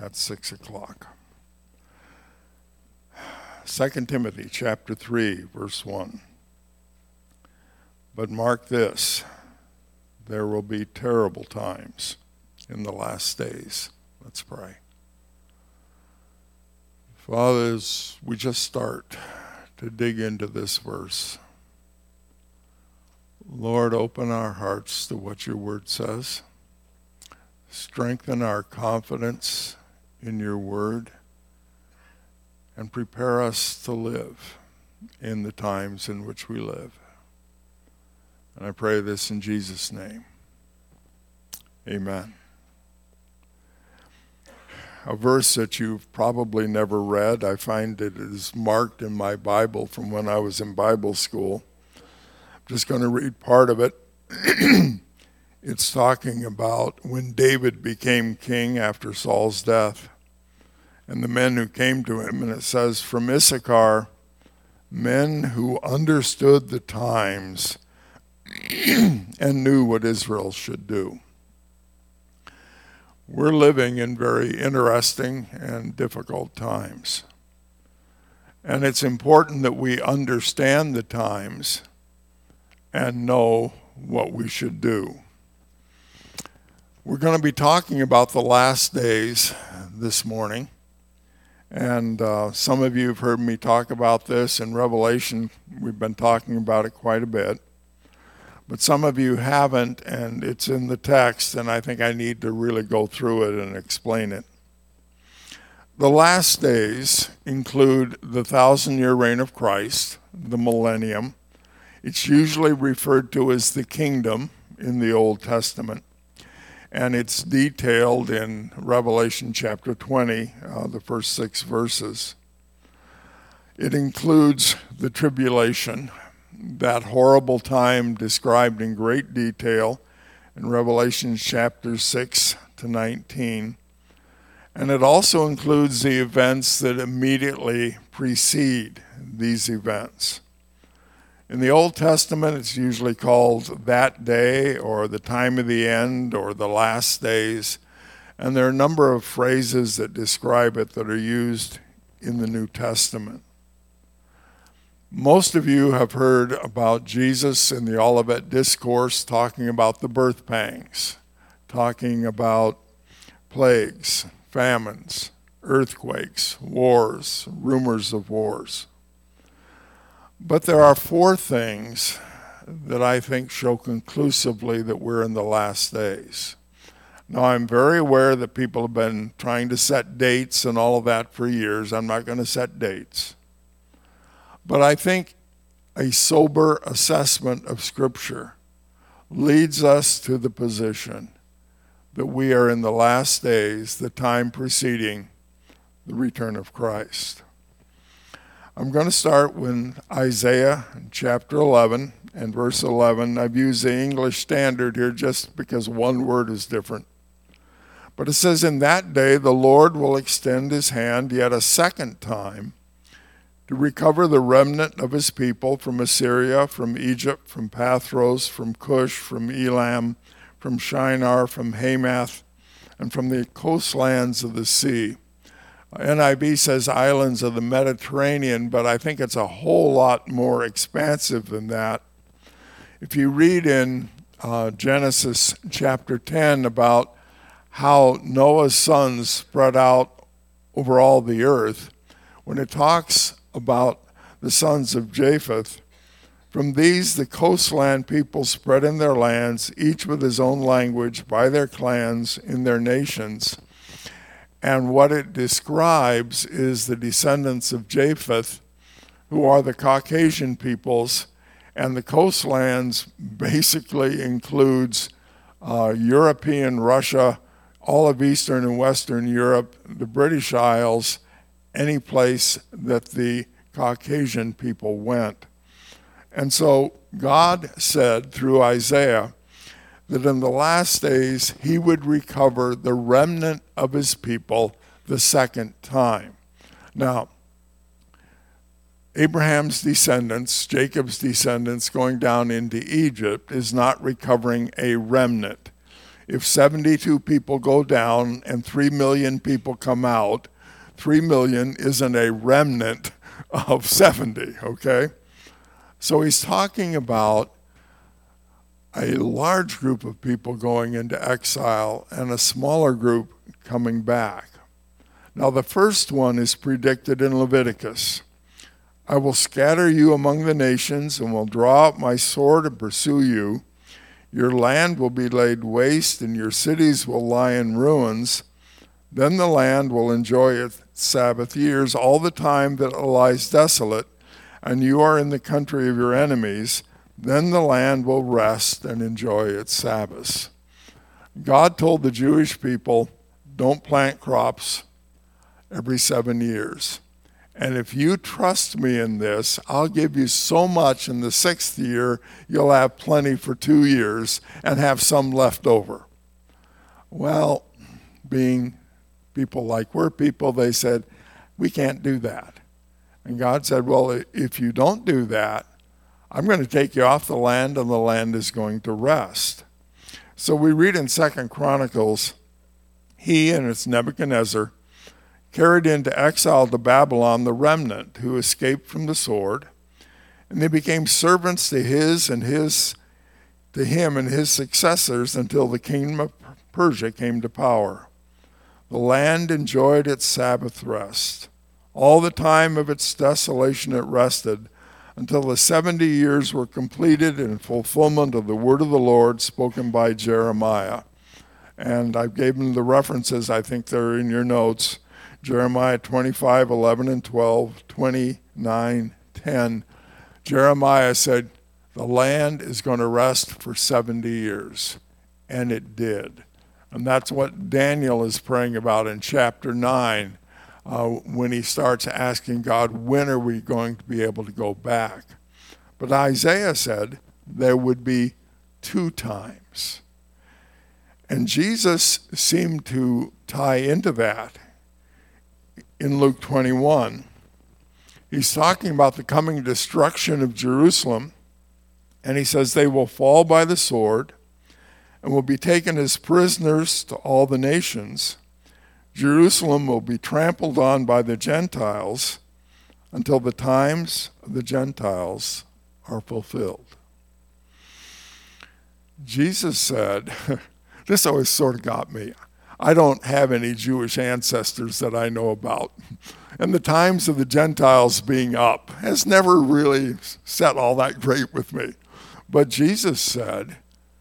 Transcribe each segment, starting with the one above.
at 6 o'clock. 2 Timothy chapter 3, verse 1. But mark this, there will be terrible times in the last days. Let's pray. Father, as we just start to dig into this verse, Lord, open our hearts to what your word says. Strengthen our confidence in your word, and prepare us to live in the times in which we live. And I pray this in Jesus' name. Amen. A verse that you've probably never read. I find it is marked in my Bible from when I was in Bible school. I'm just going to read part of it. It's talking about when David became king after Saul's death, and the men who came to him. And it says, from Issachar, men who understood the times and knew what Israel should do. We're living in very interesting and difficult times. And it's important that we understand the times and know what we should do. We're going to be talking about the last days this morning. And some of you have heard me talk about this in Revelation. We've been talking about it quite a bit. But some of you haven't, and it's in the text, and I think I need to really go through it and explain it. The last days include the 1,000-year reign of Christ, the millennium. It's usually referred to as the kingdom in the Old Testament, and it's detailed in Revelation chapter 20, the first 6 verses. It includes the tribulation, that horrible time described in great detail in Revelation chapters 6 to 19. And it also includes the events that immediately precede these events. In the Old Testament, it's usually called that day or the time of the end or the last days. And there are a number of phrases that describe it that are used in the New Testament. Most of you have heard about Jesus in the Olivet Discourse talking about the birth pangs, talking about plagues, famines, earthquakes, wars, rumors of wars. But there are 4 things that I think show conclusively that we're in the last days. Now, I'm very aware that people have been trying to set dates and all of that for years. I'm not going to set dates. But I think a sober assessment of Scripture leads us to the position that we are in the last days, the time preceding the return of Christ. I'm going to start with Isaiah chapter 11 and verse 11. I've used the English Standard here just because one word is different. But it says, in that day the Lord will extend his hand yet a second time to recover the remnant of his people from Assyria, from Egypt, from Pathros, from Cush, from Elam, from Shinar, from Hamath, and from the coastlands of the sea. NIV says islands of the Mediterranean, but I think it's a whole lot more expansive than that. If you read in Genesis chapter 10 about how Noah's sons spread out over all the earth, when it talks about the sons of Japheth, from these the coastland people spread in their lands, each with his own language, by their clans, in their nations. And what it describes is the descendants of Japheth, who are the Caucasian peoples, and the coastlands basically includes European Russia, all of Eastern and Western Europe, the British Isles, any place that the Caucasian people went. And so God said through Isaiah that in the last days he would recover the remnant of his people the second time. Now, Abraham's descendants, Jacob's descendants going down into Egypt is not recovering a remnant. If 72 people go down and 3 million people come out, 3 million isn't a remnant of 70, okay? So he's talking about a large group of people going into exile and a smaller group coming back. Now the first one is predicted in Leviticus. I will scatter you among the nations and will draw out my sword and pursue you. Your land will be laid waste and your cities will lie in ruins. Then the land will enjoy its Sabbath years all the time that it lies desolate, and you are in the country of your enemies. Then the land will rest and enjoy its Sabbaths. God told the Jewish people, don't plant crops every 7 years. And if you trust me in this, I'll give you so much in the 6th year, you'll have plenty for 2 years and have some left over. Well, being people like we're people, they said, we can't do that. And God said, well, if you don't do that, I'm going to take you off the land and the land is going to rest. So we read in 2 Chronicles, he, and it's Nebuchadnezzar, carried into exile to Babylon the remnant who escaped from the sword, and they became servants to him and his successors until the kingdom of Persia came to power. The land enjoyed its Sabbath rest. All the time of its desolation it rested until the 70 years were completed in fulfillment of the word of the Lord spoken by Jeremiah. And I gave them the references, I think they're in your notes. Jeremiah 25, 11 and 12, 29, 10. Jeremiah said, the land is going to rest for 70 years. And it did. And that's what Daniel is praying about in chapter 9, when he starts asking God, when are we going to be able to go back? But Isaiah said there would be 2 times. And Jesus seemed to tie into that in Luke 21. He's talking about the coming destruction of Jerusalem, and he says they will fall by the sword and will be taken as prisoners to all the nations. Jerusalem will be trampled on by the Gentiles until the times of the Gentiles are fulfilled. Jesus said, this always sort of got me. I don't have any Jewish ancestors that I know about. And the times of the Gentiles being up has never really set all that great with me. But Jesus said,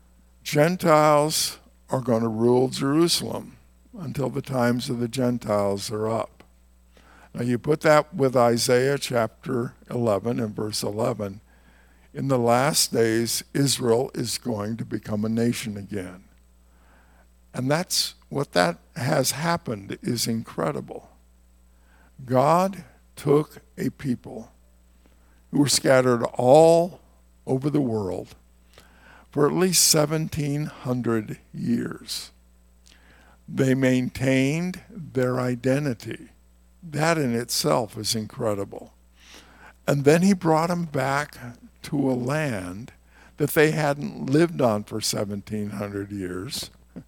Gentiles are going to rule Jerusalem until the times of the Gentiles are up. Now you put that with Isaiah chapter 11 and verse 11. In the last days, Israel is going to become a nation again. And that's what that has happened is incredible. God took a people who were scattered all over the world for at least 1,700 years. They maintained their identity. That in itself is incredible. And then he brought them back to a land that they hadn't lived on for 1,700 years.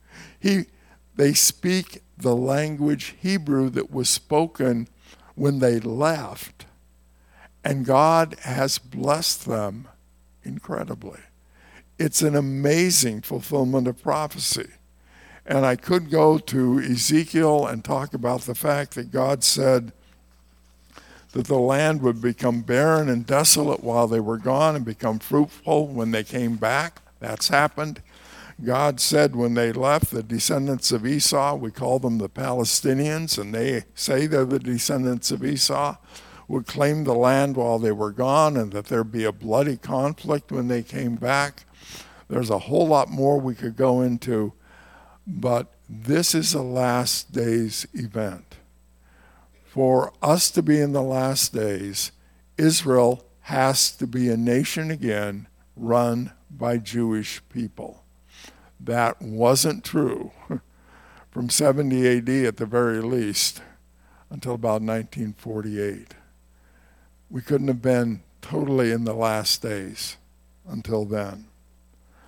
They speak the language Hebrew that was spoken when they left, and God has blessed them incredibly. It's an amazing fulfillment of prophecy. And I could go to Ezekiel and talk about the fact that God said that the land would become barren and desolate while they were gone and become fruitful when they came back. That's happened. God said when they left, the descendants of Esau, we call them the Palestinians, and they say they're the descendants of Esau, would claim the land while they were gone, and that there'd be a bloody conflict when they came back. There's a whole lot more we could go into, but this is a last days event. For us to be in the last days, Israel has to be a nation again run by Jewish people. That wasn't true from 70 AD at the very least until about 1948. We couldn't have been totally in the last days until then.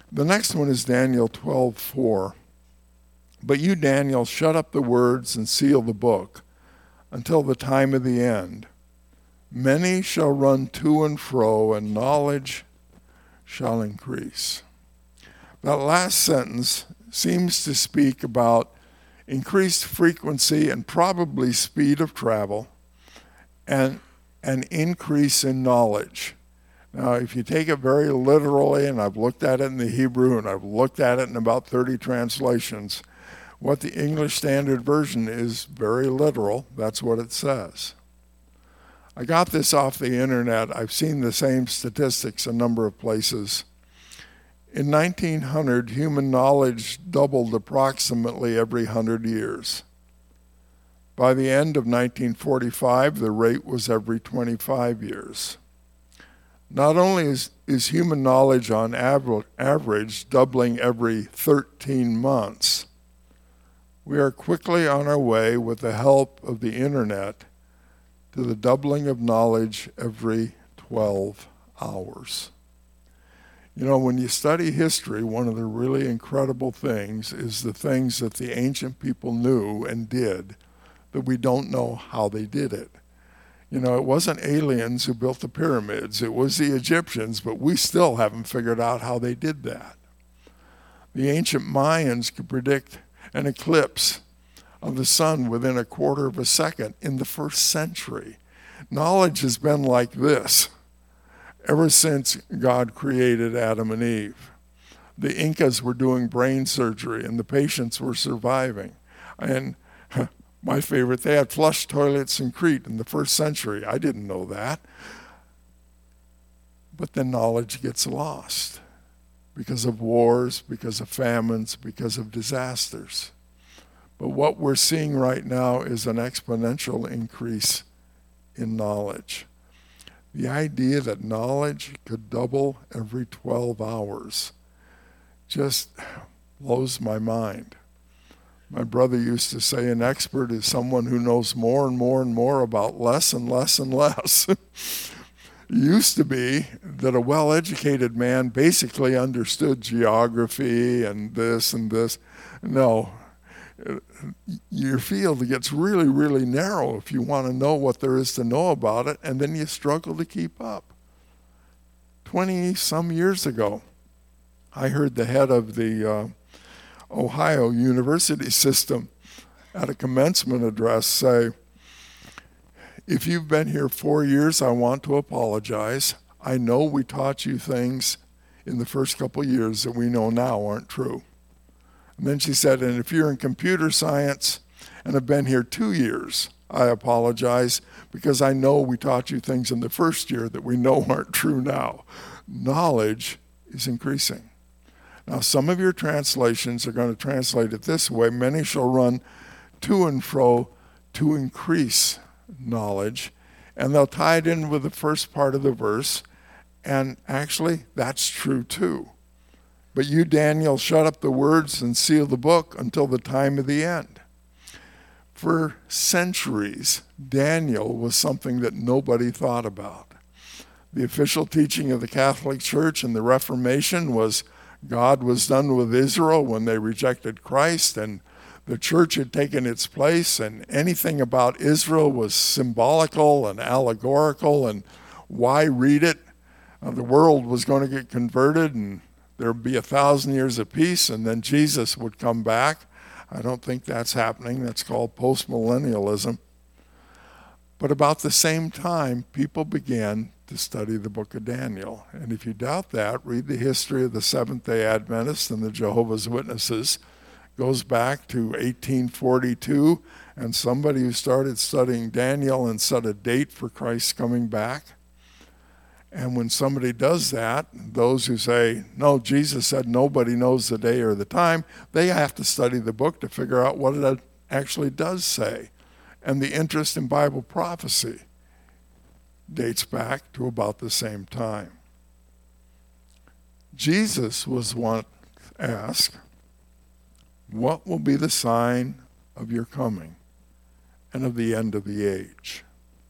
The next one is Daniel 12:4. But you, Daniel, shut up the words and seal the book until the time of the end. Many shall run to and fro, and knowledge shall increase. That last sentence seems to speak about increased frequency and probably speed of travel and an increase in knowledge. Now, if you take it very literally, and I've looked at it in the Hebrew and I've looked at it in about 30 translations, what the English Standard Version is very literal. That's what it says. I got this off the internet. I've seen the same statistics a number of places. In 1900, human knowledge doubled approximately every 100 years. By the end of 1945, the rate was every 25 years. Not only is human knowledge on average doubling every 13 months, we are quickly on our way with the help of the internet to the doubling of knowledge every 12 hours. You know, when you study history, one of the really incredible things is the things that the ancient people knew and did that we don't know how they did it. You know, it wasn't aliens who built the pyramids, it was the Egyptians, but we still haven't figured out how they did that. The ancient Mayans could predict an eclipse of the sun within a quarter of a second in the 1st century. Knowledge has been like this ever since God created Adam and Eve. The Incas were doing brain surgery and the patients were surviving. And my favorite, they had flush toilets in Crete in the 1st century. I didn't know that. But then knowledge gets lost because of wars, because of famines, because of disasters. But what we're seeing right now is an exponential increase in knowledge. The idea that knowledge could double every 12 hours just blows my mind. My brother used to say an expert is someone who knows more and more and more about less and less and less. It used to be that a well-educated man basically understood geography and this and this. No, your field gets really, really narrow if you want to know what there is to know about it, and then you struggle to keep up. 20-some years ago, I heard the head of the Ohio University system at a commencement address say, if you've been here 4 years, I want to apologize. I know we taught you things in the first couple years that we know now aren't true. And then she said, and if you're in computer science and have been here 2 years, I apologize because I know we taught you things in the first year that we know aren't true now. Knowledge is increasing. Now, some of your translations are going to translate it this way. Many shall run to and fro to increase knowledge. And they'll tie it in with the first part of the verse. And actually, that's true too. But you, Daniel, shut up the words and seal the book until the time of the end. For centuries, Daniel was something that nobody thought about. The official teaching of the Catholic Church and the Reformation was God was done with Israel when they rejected Christ, and the church had taken its place, and anything about Israel was symbolical and allegorical, and why read it? The world was going to get converted, and there would be 1,000 years of peace, and then Jesus would come back. I don't think that's happening. That's called postmillennialism. But about the same time, people began to study the book of Daniel. And if you doubt that, read the history of the Seventh-day Adventists and the Jehovah's Witnesses. It goes back to 1842, and somebody who started studying Daniel and set a date for Christ's coming back. And when somebody does that, those who say, no, Jesus said nobody knows the day or the time, they have to study the book to figure out what it actually does say. And the interest in Bible prophecy dates back to about the same time. Jesus was once asked, what will be the sign of your coming and of the end of the age?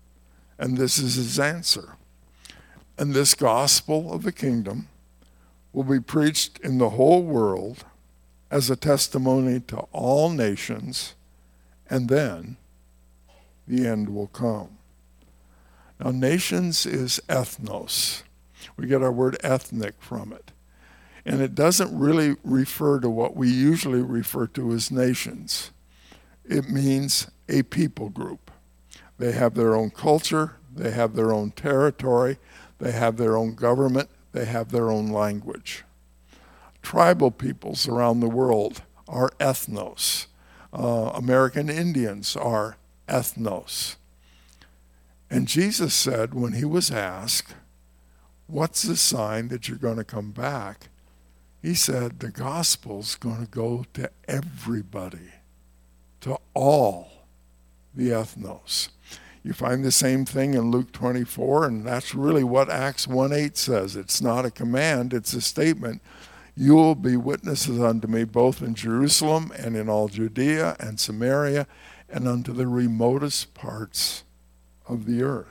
And this is his answer. And this gospel of the kingdom will be preached in the whole world as a testimony to all nations, and then the end will come. Now, nations is ethnos. We get our word ethnic from it. And it doesn't really refer to what we usually refer to as nations. It means a people group. They have their own culture, they have their own territory, they have their own government, they have their own language. Tribal peoples around the world are ethnos. American Indians are ethnos. And Jesus said when he was asked, what's the sign that you're going to come back? He said the gospel's going to go to everybody, to all the ethnos. You find the same thing in Luke 24, and that's really what Acts 1:8 says. It's not a command, it's a statement. You will be witnesses unto me both in Jerusalem and in all Judea and Samaria and unto the remotest parts of the earth.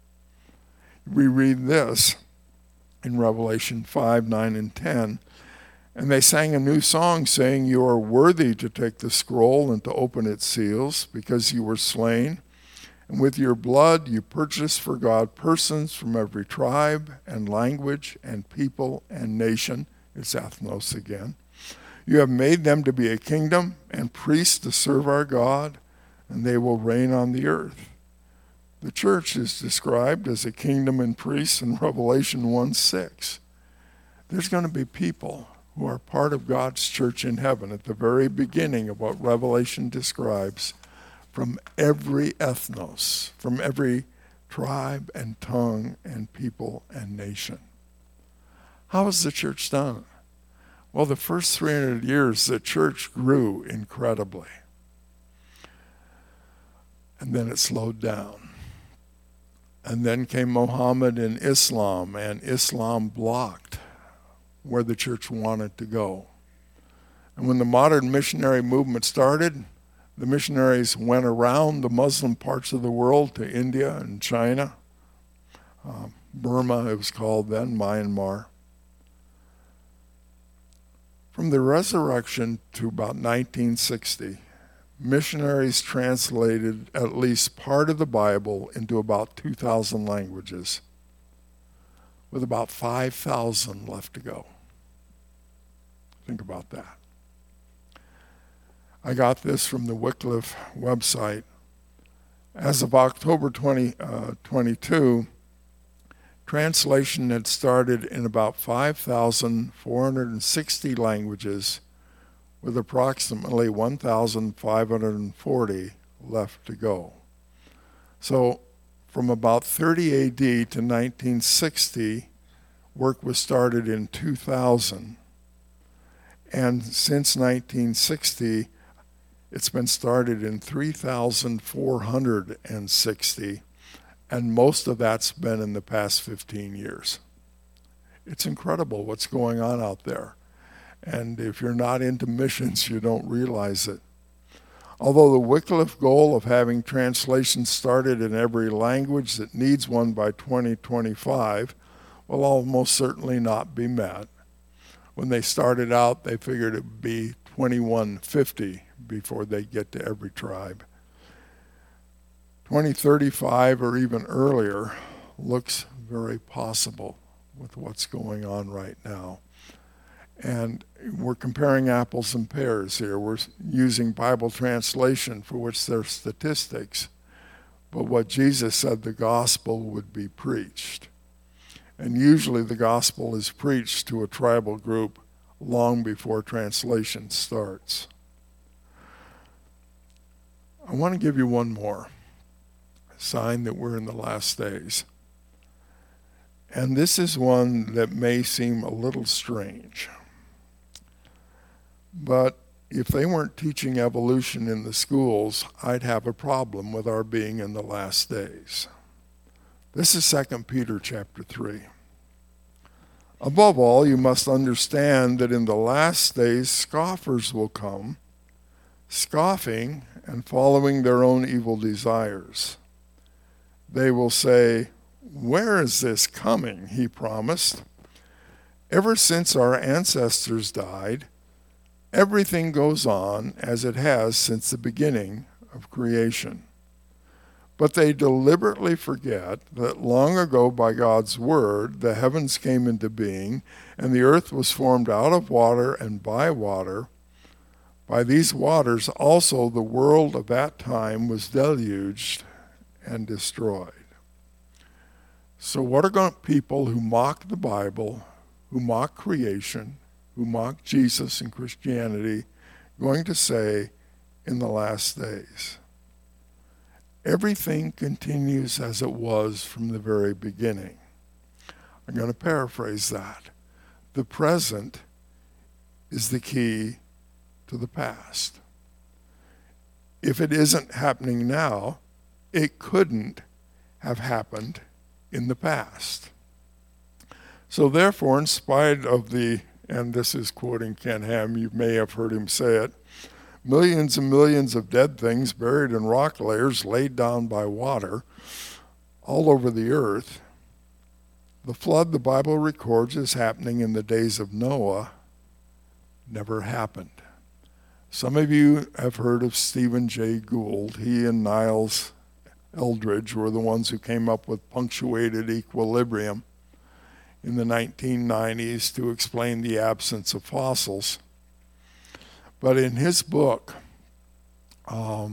We read this in Revelation 5, 9, and 10. And they sang a new song saying, you are worthy to take the scroll and to open its seals because you were slain. And with your blood you purchased for God persons from every tribe and language and people and nation. It's ethnos again. You have made them to be a kingdom and priests to serve our God, and they will reign on the earth. The church is described as a kingdom and priests in Revelation 1:6. There's going to be people who are part of God's church in heaven at the very beginning of what Revelation describes, from every ethnos, from every tribe and tongue and people and nation. How has the church done? Well, the first 300 years, the church grew incredibly. And then it slowed down. And then came Muhammad and Islam blocked where the church wanted to go. And when the modern missionary movement started, the missionaries went around the Muslim parts of the world to India and China, Burma it was called then, Myanmar. From the resurrection to about 1960, missionaries translated at least part of the Bible into about 2,000 languages, with about 5,000 left to go. Think about that. I got this from the Wycliffe website. As of October 2022, translation had started in about 5,460 languages, with approximately 1,540 left to go. So from about 30 AD to 1960, work was started in 2000. And since 1960, it's been started in 3,460, and most of that's been in the past 15 years. It's incredible what's going on out there. And if you're not into missions, you don't realize it. Although the Wycliffe goal of having translations started in every language that needs one by 2025 will almost certainly not be met. When they started out, they figured it would be 2150 before they get to every tribe. 2035 or even earlier looks very possible with what's going on right now. And we're comparing apples and pears here. We're using Bible translation for which there's statistics. But what Jesus said, the gospel would be preached. And usually the gospel is preached to a tribal group long before translation starts. I want to give you one more sign that we're in the last days. And this is one that may seem a little strange. But if they weren't teaching evolution in the schools, I'd have a problem with our being in the last days. This is 2 Peter chapter 3. Above all, you must understand that in the last days scoffers will come, scoffing and following their own evil desires. They will say, "Where is this coming he promised? Ever since our ancestors died, everything goes on as it has since the beginning of creation. But they deliberately forget that long ago by God's word, the heavens came into being, and the earth was formed out of water and by water. By these waters also the world of that time was deluged and destroyed. So what are people who mock the Bible, who mock creation, who mock Jesus and Christianity, going to say in the last days? Everything continues as it was from the very beginning. I'm going to paraphrase that. The present is the key to the past. If it isn't happening now, it couldn't have happened in the past. So therefore, in spite of and this is quoting Ken Ham, you may have heard him say it, millions and millions of dead things buried in rock layers laid down by water all over the earth. The flood the Bible records as happening in the days of Noah never happened. Some of you have heard of Stephen Jay Gould. He and Niles Eldridge were the ones who came up with punctuated equilibrium in the 1990s to explain the absence of fossils. But in his book, oh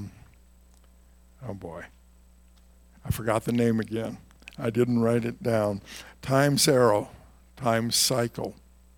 boy, I forgot the name again. I didn't write it down. Time's Arrow, Time's Cycle.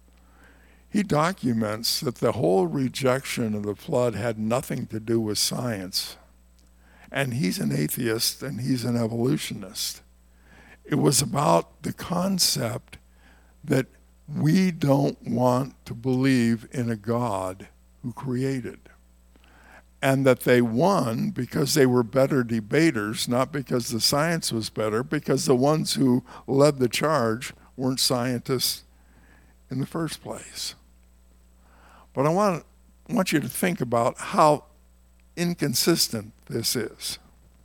He documents that the whole rejection of the flood had nothing to do with science. And he's an atheist and he's an evolutionist. It was about the concept that we don't want to believe in a God who created. And that they won because they were better debaters, not because the science was better, because the ones who led the charge weren't scientists in the first place. But I want you to think about how inconsistent this is.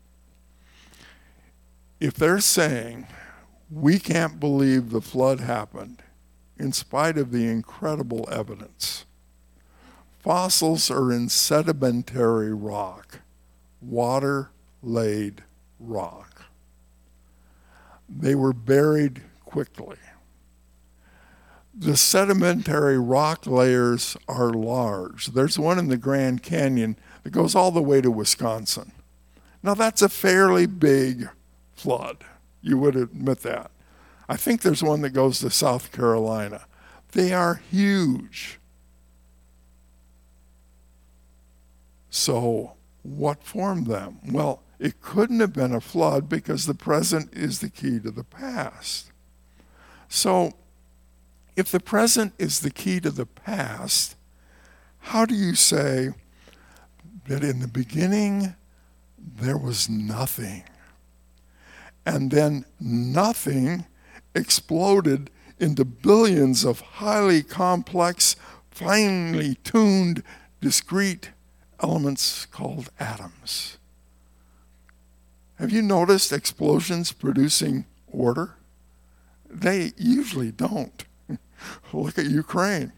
If they're saying we can't believe the flood happened in spite of the incredible evidence, fossils are in sedimentary rock, water-laid rock. They were buried quickly. The sedimentary rock layers are large. There's one in the Grand Canyon that goes all the way to Wisconsin. Now that's a fairly big flood. You would admit that. I think there's one that goes to South Carolina. They are huge. So what formed them? Well, it couldn't have been a flood because the present is the key to the past. So if the present is the key to the past, how do you say that in the beginning there was nothing, and then nothing exploded into billions of highly complex, finely tuned, discrete elements called atoms? Have you noticed explosions producing order? They usually don't. Look at Ukraine.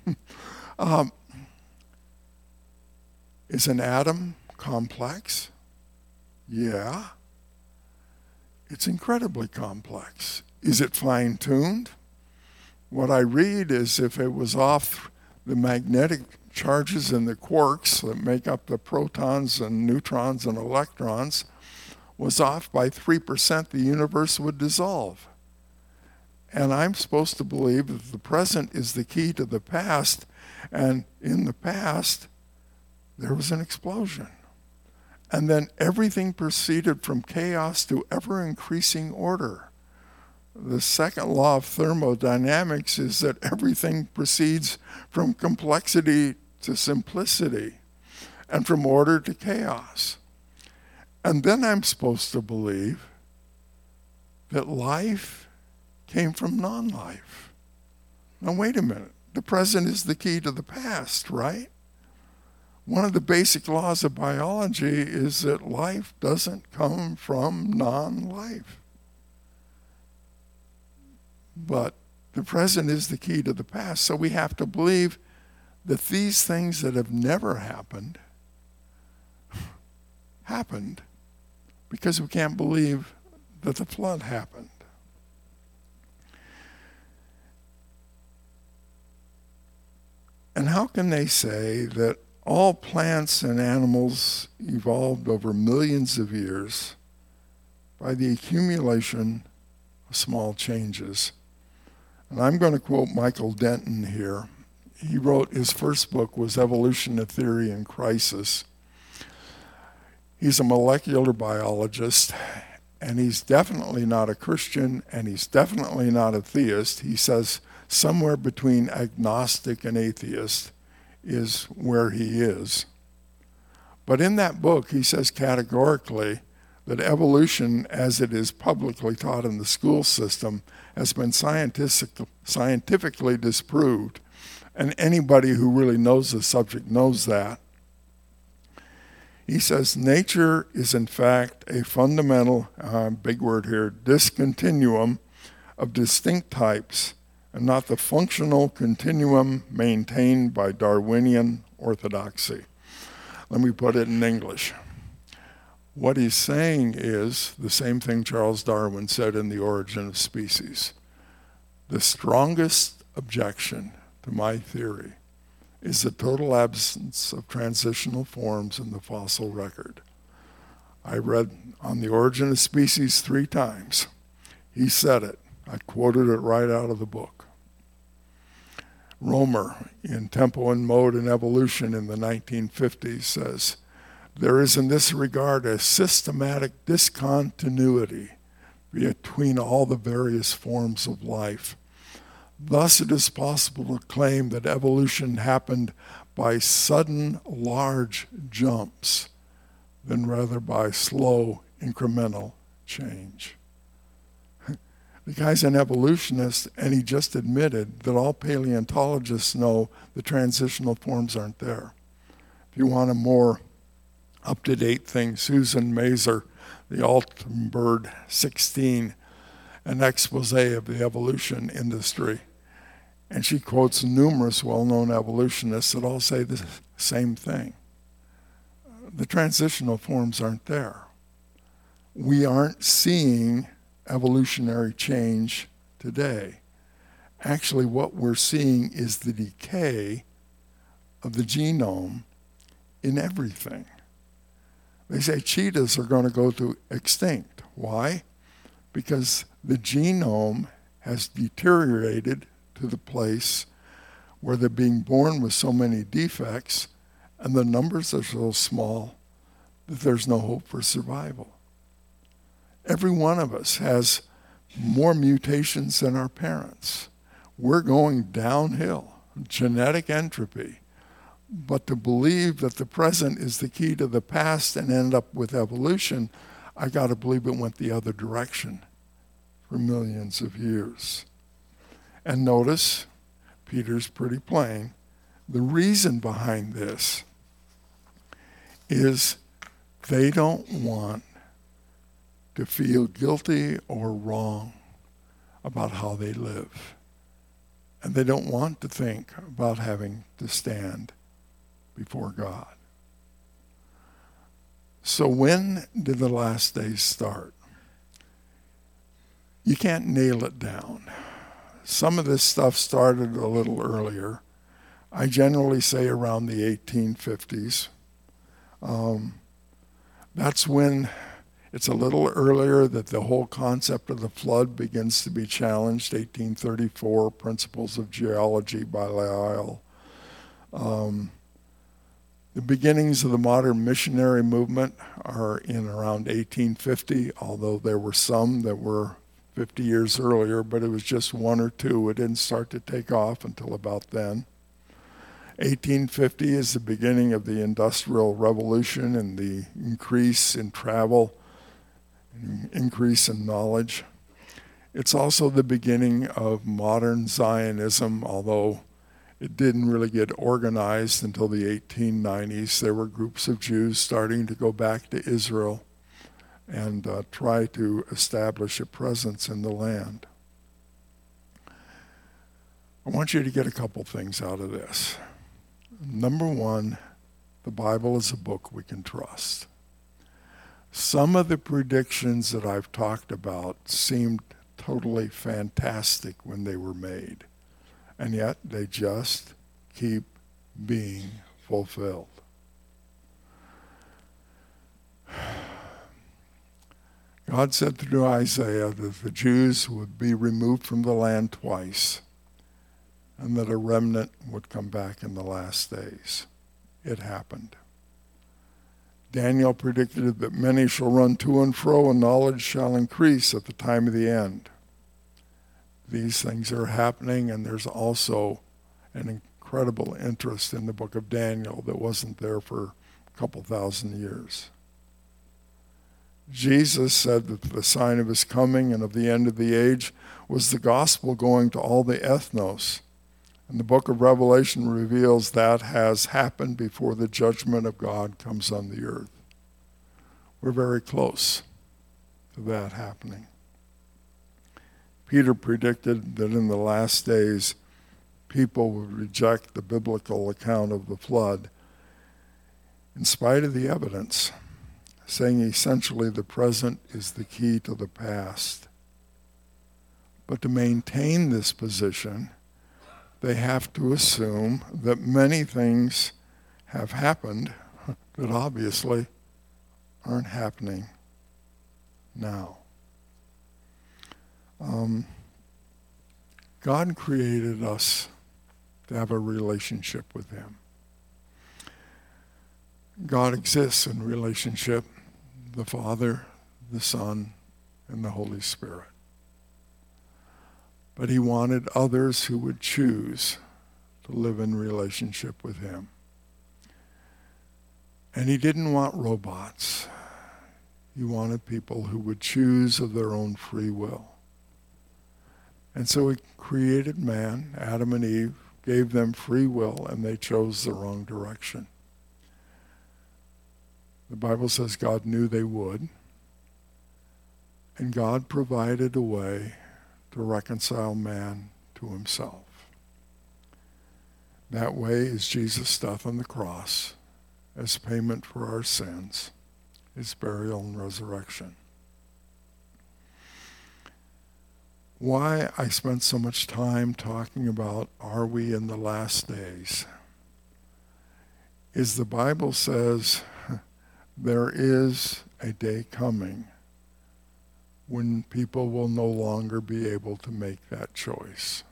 Is an atom complex? Yeah. It's incredibly complex. Is it fine-tuned? What I read is if it was off the magnetic charges in the quarks that make up the protons and neutrons and electrons was off by 3%, the universe would dissolve. And I'm supposed to believe that the present is the key to the past, and in the past, there was an explosion. And then everything proceeded from chaos to ever-increasing order. The second law of thermodynamics is that everything proceeds from complexity to simplicity, and from order to chaos. And then I'm supposed to believe that life came from non-life. Now wait a minute. The present is the key to the past, right? One of the basic laws of biology is that life doesn't come from non-life. But The present is the key to the past. So we have to believe that these things that have never happened happened because we can't believe that the flood happened. And how can they say that all plants and animals evolved over millions of years by the accumulation of small changes? And I'm going to quote Michael Denton here. He wrote, his first book was Evolution, a Theory in Crisis. He's a molecular biologist, and he's definitely not a Christian, and he's definitely not a theist. He says somewhere between agnostic and atheist is where he is. But in that book, he says categorically that evolution, as it is publicly taught in the school system, has been scientifically disproved. And anybody who really knows the subject knows that. He says nature is in fact a fundamental, big word here, discontinuum of distinct types and not the functional continuum maintained by Darwinian orthodoxy. Let me put it in English. What he's saying is the same thing Charles Darwin said in The Origin of Species. The strongest objection to my theory is the total absence of transitional forms in the fossil record. I read on The Origin of Species 3 times. He said it. I quoted it right out of the book. Romer, in Tempo and Mode and Evolution in the 1950s, says, there is in this regard a systematic discontinuity between all the various forms of life. Thus it is possible to claim that evolution happened by sudden large jumps than rather by slow incremental change. The guy's an evolutionist, and he just admitted that all paleontologists know the transitional forms aren't there. If you want a more up-to-date thing, Susan Mazer, the Altenburg 16, an expose of the evolution industry. And she quotes numerous well-known evolutionists that all say the same thing. The transitional forms aren't there. We aren't seeing evolutionary change today. Actually, what we're seeing is the decay of the genome in everything. They say cheetahs are going to go to extinct. Why? Because the genome has deteriorated to the place where they're being born with so many defects and the numbers are so small that there's no hope for survival. Every one of us has more mutations than our parents. We're going downhill, genetic entropy. But to believe that the present is the key to the past and end up with evolution, I got to believe it went the other direction for millions of years. And notice, Peter's pretty plain, the reason behind this is they don't want to feel guilty or wrong about how they live. And they don't want to think about having to stand before God. So when did the last days start? You can't nail it down. Some of this stuff started a little earlier. I generally say around the 1850s. That's when it's a little earlier that the whole concept of the flood begins to be challenged. 1834, Principles of Geology by Lyell. The beginnings of the modern missionary movement are in around 1850, although there were some that were 50 years earlier, but it was just one or two. It didn't start to take off until about then. 1850 is the beginning of the Industrial Revolution and the increase in travel, increase in knowledge. It's also the beginning of modern Zionism, although it didn't really get organized until the 1890s. There were groups of Jews starting to go back to Israel and try to establish a presence in the land. I want you to get a couple things out of this. Number one, the Bible is a book we can trust. Some of the predictions that I've talked about seemed totally fantastic when they were made, and yet they just keep being fulfilled. God said through Isaiah that the Jews would be removed from the land twice, and that a remnant would come back in the last days. It happened. Daniel predicted that many shall run to and fro, and knowledge shall increase at the time of the end. These things are happening, and there's also an incredible interest in the book of Daniel that wasn't there for a couple thousand years. Jesus said that the sign of his coming and of the end of the age was the gospel going to all the ethnos. And the book of Revelation reveals that has happened before the judgment of God comes on the earth. We're very close to that happening. Peter predicted that in the last days, people would reject the biblical account of the flood in spite of the evidence, saying essentially the present is the key to the past. But to maintain this position, they have to assume that many things have happened that obviously aren't happening now. God created us to have a relationship with him. God exists in relationship, the Father, the Son, and the Holy Spirit. But he wanted others who would choose to live in relationship with him. And he didn't want robots. He wanted people who would choose of their own free will. And so he created man, Adam and Eve, gave them free will, and they chose the wrong direction. The Bible says God knew they would, and God provided a way to reconcile man to himself. That way is Jesus' death on the cross as payment for our sins, his burial and resurrection. Why I spent so much time talking about are we in the last days is the Bible says there is a day coming when people will no longer be able to make that choice.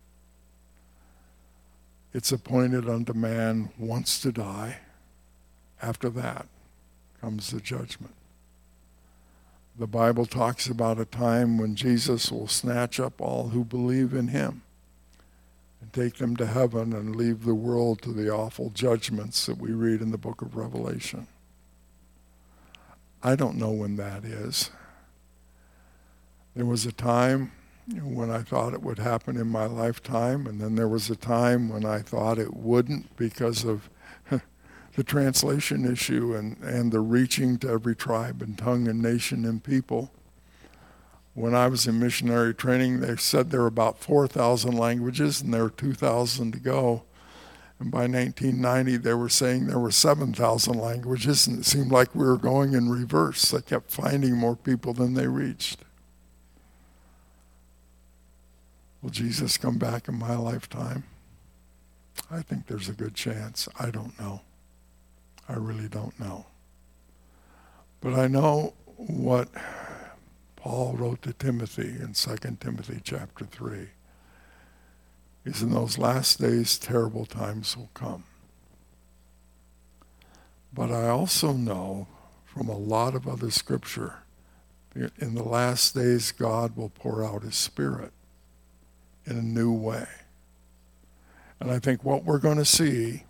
It's appointed unto man once to die. After that comes the judgment. The Bible talks about a time when Jesus will snatch up all who believe in him and take them to heaven and leave the world to the awful judgments that we read in the book of Revelation. I don't know when that is. There was a time when I thought it would happen in my lifetime, and then there was a time when I thought it wouldn't because of the translation issue and the reaching to every tribe and tongue and nation and people. When I was in missionary training, they said there were about 4,000 languages and there were 2,000 to go. And by 1990, they were saying there were 7,000 languages, and it seemed like we were going in reverse. They kept finding more people than they reached. Will Jesus come back in my lifetime? I think there's a good chance. I don't know. I really don't know. But I know what Paul wrote to Timothy in 2 Timothy chapter 3 is in those last days terrible times will come. But I also know from a lot of other scripture in the last days God will pour out his Spirit in a new way. And I think what we're going to see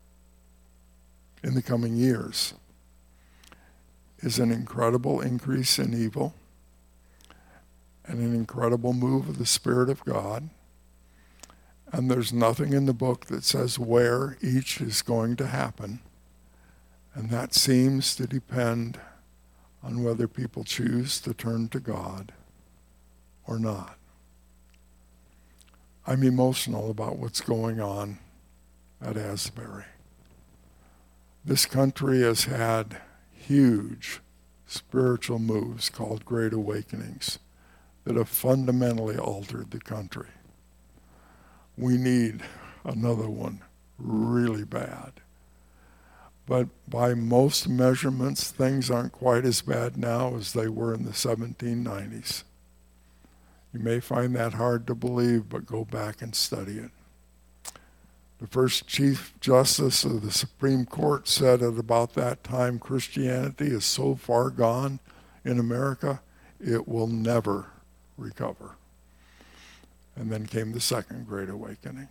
in the coming years is an incredible increase in evil and an incredible move of the Spirit of God. And there's nothing in the book that says where each is going to happen. And that seems to depend on whether people choose to turn to God or not. I'm emotional about what's going on at Asbury. This country has had huge spiritual moves called Great Awakenings that have fundamentally altered the country. We need another one really bad. But by most measurements, things aren't quite as bad now as they were in the 1790s. You may find that hard to believe, but go back and study it. The first Chief Justice of the Supreme Court said at about that time, Christianity is so far gone in America, it will never recover. And then came the Second Great Awakening.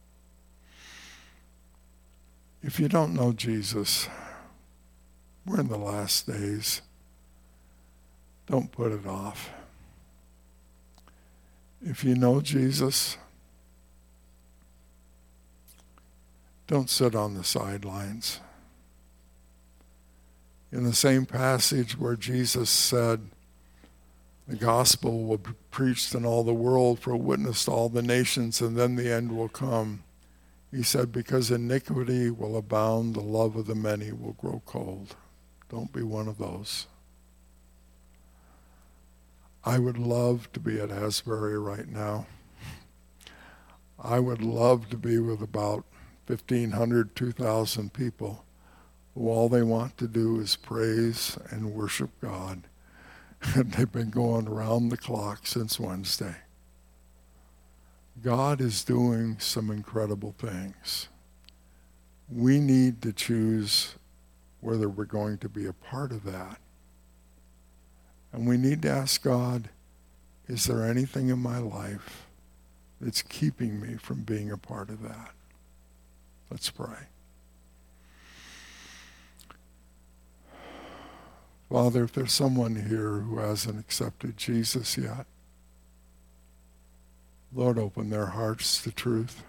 If you don't know Jesus, we're in the last days. Don't put it off. If you know Jesus, don't sit on the sidelines. In the same passage where Jesus said, the gospel will be preached in all the world for a witness to all the nations, and then the end will come. He said, because iniquity will abound, the love of the many will grow cold. Don't be one of those. I would love to be at Asbury right now. I would love to be with about 1,500, 2,000 people who all they want to do is praise and worship God. And they've been going around the clock since Wednesday. God is doing some incredible things. We need to choose whether we're going to be a part of that. And we need to ask God, is there anything in my life that's keeping me from being a part of that? Let's pray. Father, if there's someone here who hasn't accepted Jesus yet, Lord, open their hearts to truth.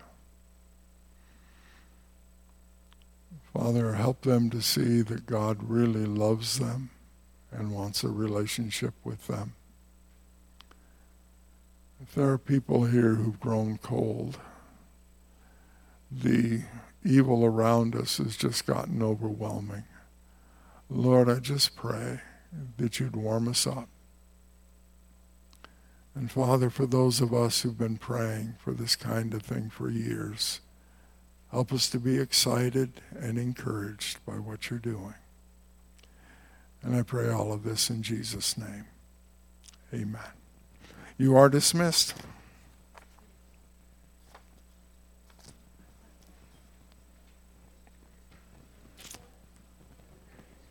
Father, help them to see that God really loves them and wants a relationship with them. If there are people here who've grown cold, the evil around us has just gotten overwhelming. Lord, I just pray that you'd warm us up. And Father, for those of us who've been praying for this kind of thing for years, help us to be excited and encouraged by what you're doing. And I pray all of this in Jesus' name. Amen. You are dismissed.